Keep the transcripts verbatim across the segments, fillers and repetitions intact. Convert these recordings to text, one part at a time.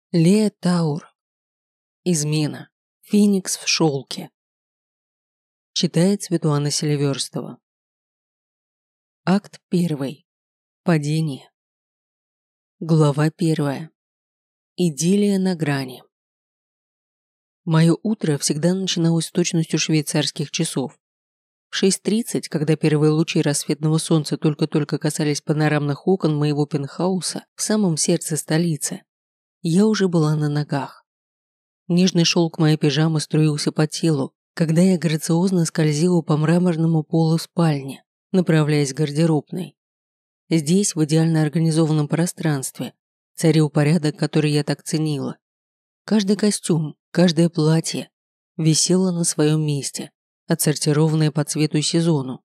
Лея Таур. Измена. Феникс в шелке. Читает Светлана Селиверстова. Акт первый. Падение. Глава первая. Идиллия на грани. Мое утро всегда начиналось с точностью швейцарских часов. В шесть тридцать, когда первые лучи рассветного солнца только-только касались панорамных окон моего пентхауса в самом сердце столицы, я уже была на ногах. Нежный шелк моей пижамы струился по телу, когда я грациозно скользила по мраморному полу спальни, направляясь к гардеробной. Здесь, в идеально организованном пространстве, царил порядок, который я так ценила. Каждый костюм, каждое платье висело на своем месте, отсортированное по цвету и сезону.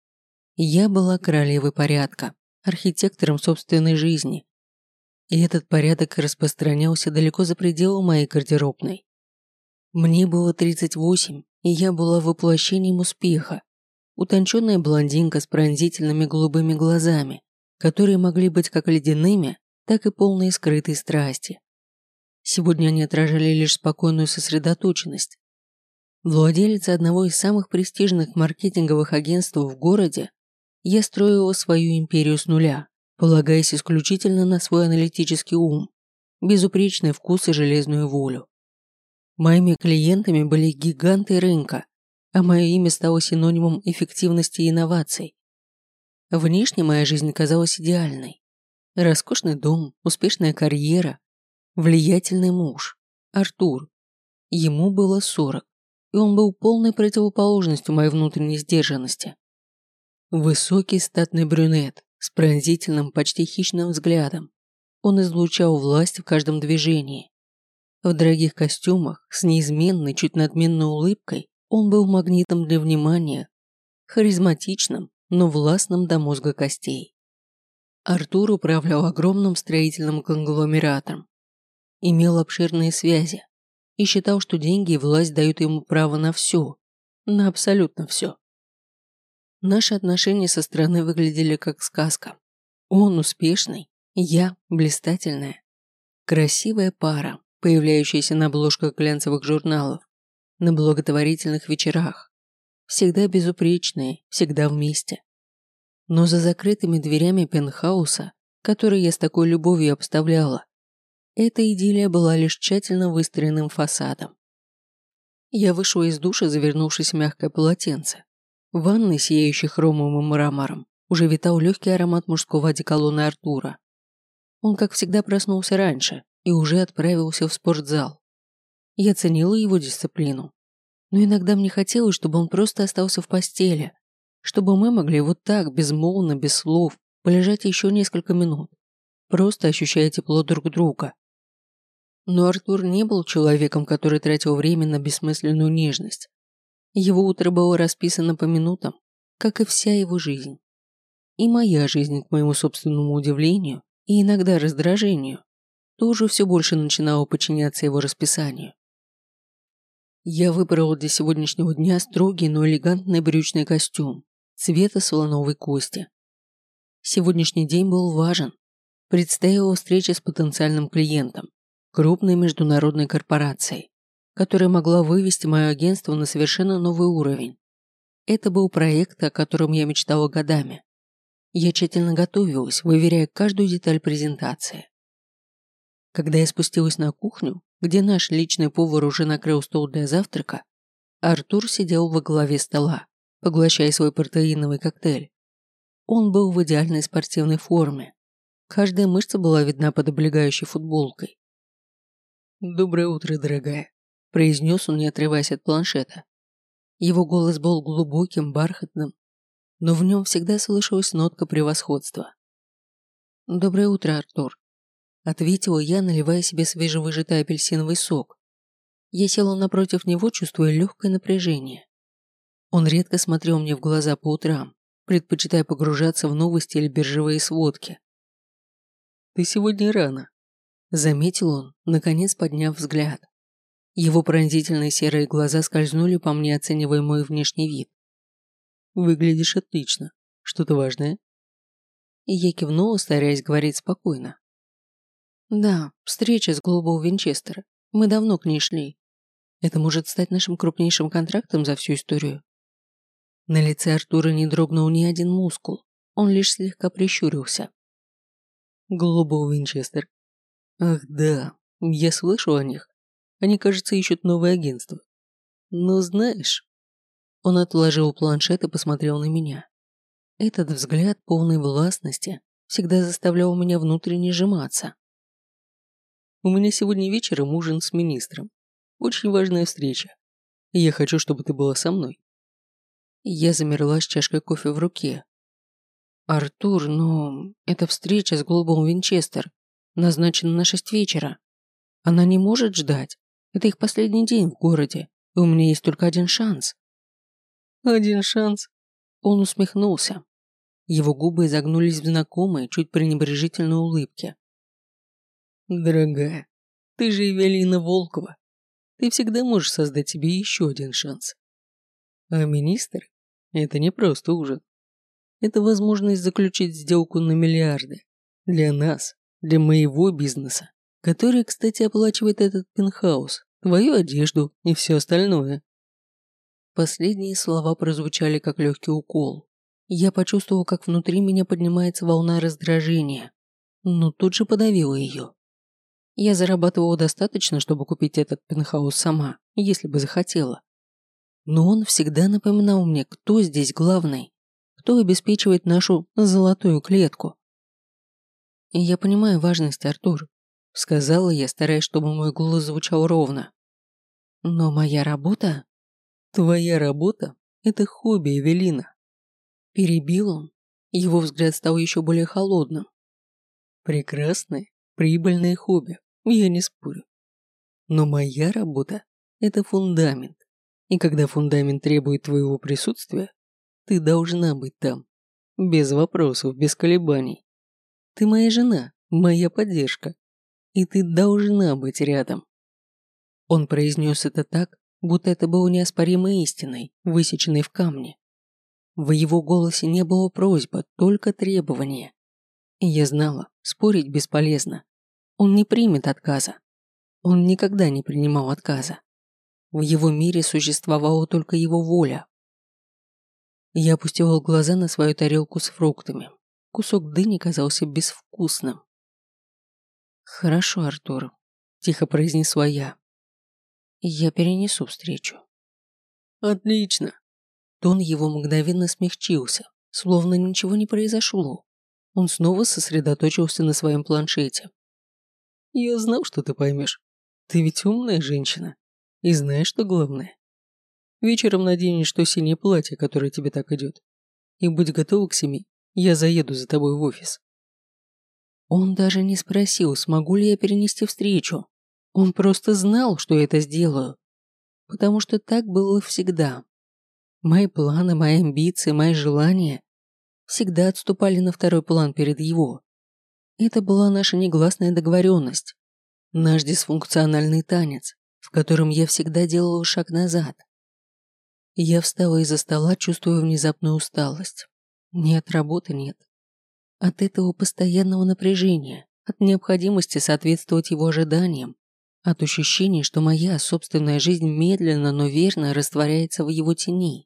Я была королевой порядка, архитектором собственной жизни. И этот порядок распространялся далеко за пределы моей гардеробной. Мне было тридцать восемь, и я была воплощением успеха. Утонченная блондинка с пронзительными голубыми глазами, которые могли быть как ледяными, так и полные скрытой страсти. Сегодня они отражали лишь спокойную сосредоточенность. Владелица одного из самых престижных маркетинговых агентств в городе, я строила свою империю с нуля, полагаясь исключительно на свой аналитический ум, безупречный вкус и железную волю. Моими клиентами были гиганты рынка, а мое имя стало синонимом эффективности и инноваций. Внешне моя жизнь казалась идеальной. Роскошный дом, успешная карьера, влиятельный муж, Артур. Ему было сорок, и он был полной противоположностью моей внутренней сдержанности. Высокий статный брюнет с пронзительным, почти хищным взглядом. Он излучал власть в каждом движении. В дорогих костюмах, с неизменной, чуть надменной улыбкой, он был магнитом для внимания, харизматичным, но властным до мозга костей. Артур управлял огромным строительным конгломератом, имел обширные связи и считал, что деньги и власть дают ему право на все, на абсолютно все. Наши отношения со стороны выглядели как сказка. Он успешный, я блистательная. Красивая пара, появляющаяся на обложках глянцевых журналов, на благотворительных вечерах. Всегда безупречные, всегда вместе. Но за закрытыми дверями пентхауса, который я с такой любовью обставляла, эта идиллия была лишь тщательно выстроенным фасадом. Я вышла из душа, завернувшись в мягкое полотенце. В ванной, сияющей хромовым и мрамором, уже витал легкий аромат мужского одеколона Артура. Он, как всегда, проснулся раньше и уже отправился в спортзал. Я ценила его дисциплину, но иногда мне хотелось, чтобы он просто остался в постели, чтобы мы могли вот так, безмолвно, без слов, полежать еще несколько минут, просто ощущая тепло друг друга. Но Артур не был человеком, который тратил время на бессмысленную нежность. Его утро было расписано по минутам, как и вся его жизнь. И моя жизнь, к моему собственному удивлению и иногда раздражению, тоже все больше начинала подчиняться его расписанию. Я выбрала для сегодняшнего дня строгий, но элегантный брючный костюм цвета слоновой кости. Сегодняшний день был важен. Предстояла встреча с потенциальным клиентом, крупной международной корпорацией, которая могла вывести мое агентство на совершенно новый уровень. Это был проект, о котором я мечтала годами. Я тщательно готовилась, выверяя каждую деталь презентации. Когда я спустилась на кухню, где наш личный повар уже накрыл стол для завтрака, Артур сидел во главе стола, поглощая свой протеиновый коктейль. Он был в идеальной спортивной форме. Каждая мышца была видна под облегающей футболкой. «Доброе утро, дорогая», – произнес он, не отрываясь от планшета. Его голос был глубоким, бархатным, но в нем всегда слышалась нотка превосходства. «Доброе утро, Артур», – ответила я, наливая себе свежевыжатый апельсиновый сок. Я села напротив него, чувствуя легкое напряжение. Он редко смотрел мне в глаза по утрам, предпочитая погружаться в новости или биржевые сводки. «Ты сегодня рано», – заметил он, наконец подняв взгляд. Его пронзительные серые глаза скользнули по мне, оценивая мой внешний вид. «Выглядишь отлично. Что-то важное?» И я кивнула, стараясь говорить спокойно. Да, встреча с Глобал Винчестера. Мы давно к ней шли. Это может стать нашим крупнейшим контрактом за всю историю. На лице Артура не дрогнул ни один мускул. Он лишь слегка прищурился. Глобал Винчестер. Ах да, я слышал о них. Они, кажется, ищут новое агентство. Но знаешь... Он отложил планшет и посмотрел на меня. Этот взгляд полной властности всегда заставлял меня внутренне сжиматься. У меня сегодня вечером ужин с министром. Очень важная встреча. И я хочу, чтобы ты была со мной. Я замерла с чашкой кофе в руке. Артур, но эта встреча с Глобом Винчестер назначена на шесть вечера. Она не может ждать. Это их последний день в городе, и у меня есть только один шанс. Один шанс? Он усмехнулся. Его губы изогнулись в знакомой, чуть пренебрежительной улыбке. Дорогая, ты же Эвелина Волкова. Ты всегда можешь создать себе еще один шанс. А министр – это не просто ужин. Это возможность заключить сделку на миллиарды. Для нас, для моего бизнеса, который, кстати, оплачивает этот пентхаус, твою одежду и все остальное. Последние слова прозвучали как легкий укол. Я почувствовал, как внутри меня поднимается волна раздражения, но тут же подавила ее. Я зарабатывала достаточно, чтобы купить этот пентхаус сама, если бы захотела. Но он всегда напоминал мне, кто здесь главный, кто обеспечивает нашу золотую клетку. И я понимаю важность, Артур, сказала я, стараясь, чтобы мой голос звучал ровно. Но моя работа... Твоя работа – это хобби, Эвелина. Перебил он. Его взгляд стал еще более холодным. Прекрасное, прибыльное хобби, я не спорю. Но моя работа – это фундамент. И когда фундамент требует твоего присутствия, ты должна быть там. Без вопросов, без колебаний. Ты моя жена, моя поддержка. И ты должна быть рядом. Он произнес это так, будто это было неоспоримой истиной, высеченной в камне. В его голосе не было просьбы, только требования. И я знала, спорить бесполезно. Он не примет отказа. Он никогда не принимал отказа. В его мире существовала только его воля. Я опустила глаза на свою тарелку с фруктами. Кусок дыни казался безвкусным. «Хорошо, Артур», – тихо произнесла я. «Я перенесу встречу». «Отлично». Тон его мгновенно смягчился, словно ничего не произошло. Он снова сосредоточился на своем планшете. «Я знал, что ты поймешь. Ты ведь умная женщина. И знаешь, что главное? Вечером наденешь то синее платье, которое тебе так идет. И будь готова к семи, я заеду за тобой в офис». Он даже не спросил, смогу ли я перенести встречу. Он просто знал, что я это сделаю. Потому что так было всегда. Мои планы, мои амбиции, мои желания всегда отступали на второй план перед его. Это была наша негласная договоренность. Наш дисфункциональный танец, в котором я всегда делала шаг назад. Я встала из-за стола, чувствуя внезапную усталость. Нет, работы нет. От этого постоянного напряжения, от необходимости соответствовать его ожиданиям, от ощущения, что моя собственная жизнь медленно, но верно растворяется в его тени.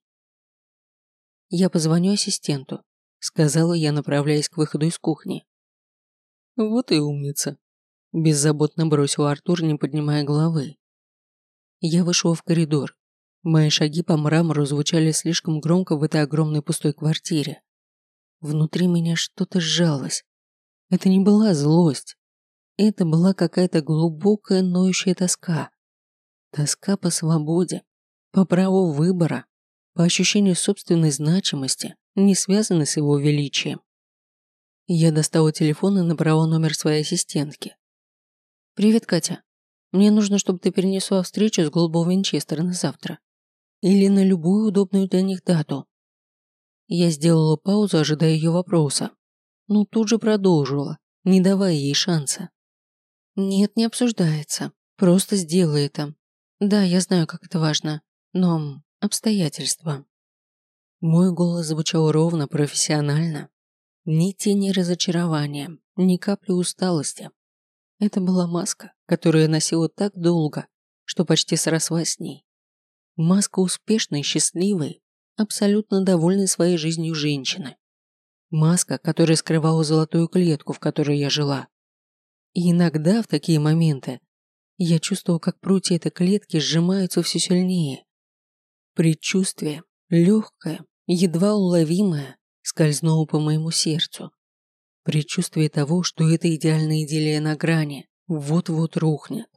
«Я позвоню ассистенту», — сказала я, направляясь к выходу из кухни. «Вот и умница», — беззаботно бросил Артур, не поднимая головы. Я вышла в коридор. Мои шаги по мрамору звучали слишком громко в этой огромной пустой квартире. Внутри меня что-то сжалось. Это не была злость. Это была какая-то глубокая ноющая тоска. Тоска по свободе, по праву выбора, по ощущению собственной значимости, не связанной с его величием. Я достала телефон и набрала номер своей ассистентки. «Привет, Катя. Мне нужно, чтобы ты перенесла встречу с Глобал Винчестер на завтра. Или на любую удобную для них дату». Я сделала паузу, ожидая ее вопроса, но тут же продолжила, не давая ей шанса. «Нет, не обсуждается. Просто сделай это. Да, я знаю, как это важно, но обстоятельства». Мой голос звучал ровно, профессионально. Ни тени разочарования, ни капли усталости. Это была маска, которую я носила так долго, что почти срослась с ней. Маска успешной, счастливой, абсолютно довольной своей жизнью женщины. Маска, которая скрывала золотую клетку, в которой я жила. И иногда в такие моменты я чувствовала, как прутья этой клетки сжимаются все сильнее. Предчувствие, легкое, едва уловимое, скользнуло по моему сердцу. Предчувствие того, что эта идеальная идиллия на грани вот-вот рухнет.